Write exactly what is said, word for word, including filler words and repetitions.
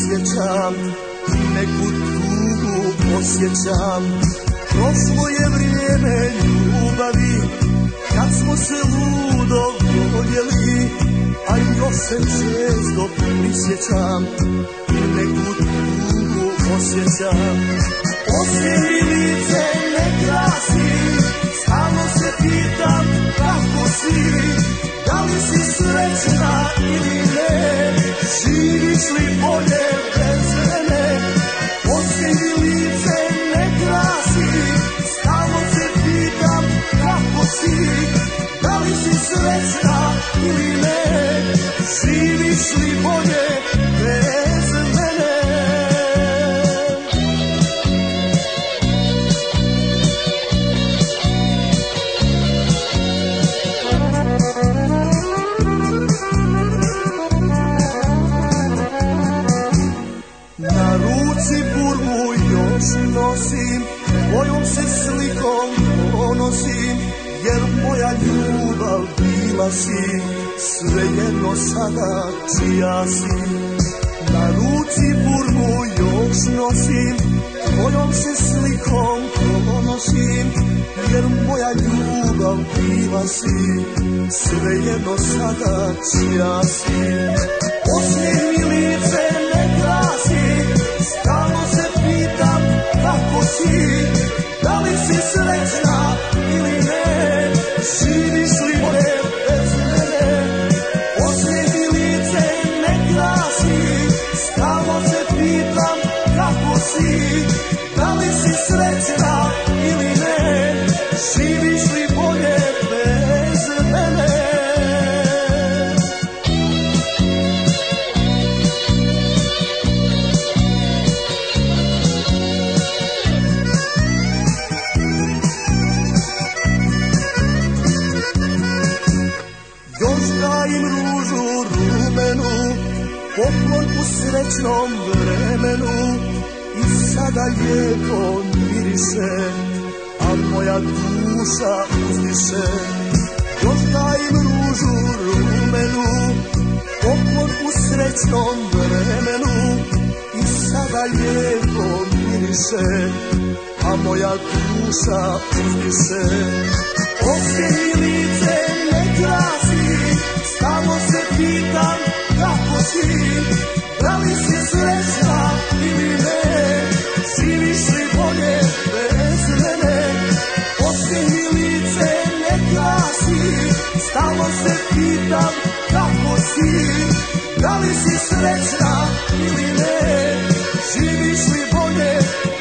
prisjećam, neku tugu osjećam. Prošlo je vrijeme ljubavi, kad smo se ludo voljeli, a još se često prisjećam i neku tugu osjećam. Osjeti lice ne krasi, stalno se pitam kako si, da li si srećna ili ne, živiš li bolje bez mene. Osjeti lice ne krasi, stalno se pitam kako si, da li si srećna ili ne, živiš li bolje bez mene. Na ruci burmu još nosim, tvojom se slikom ponosim, jer moja ljubav bila si, svejedno sada čija si. Na ruci burmu još nosim, tvojom se slikom ponosim, jer moja ljubav bila si, svejedno sada čija si. Osmijeh mi lice ne krasi, stalno se pitam kako si, da li si srećna ili ne, živiš li bolje bez mene. Osmijeh mi lice ne krasi, stalno se pitam kako si, da li si srećna ili ne, živiš li bolje bez mene. Poklon u srećnom vremenu i sada lijepo miriše, a moja duša uzdiše. Još dajem ružu rumenu, poklon u srećnom vremenu i sada lijepo miriše, a moja duša uzdiše. Osmijeh mi lice ne krasi, stalno se pitam kako si, da li si srećna ili ne, živiš li bolje bez mene. Osmijeh mi lice ne krasi, stalno se pitam kako si, da li si srećna ili ne, živiš li bolje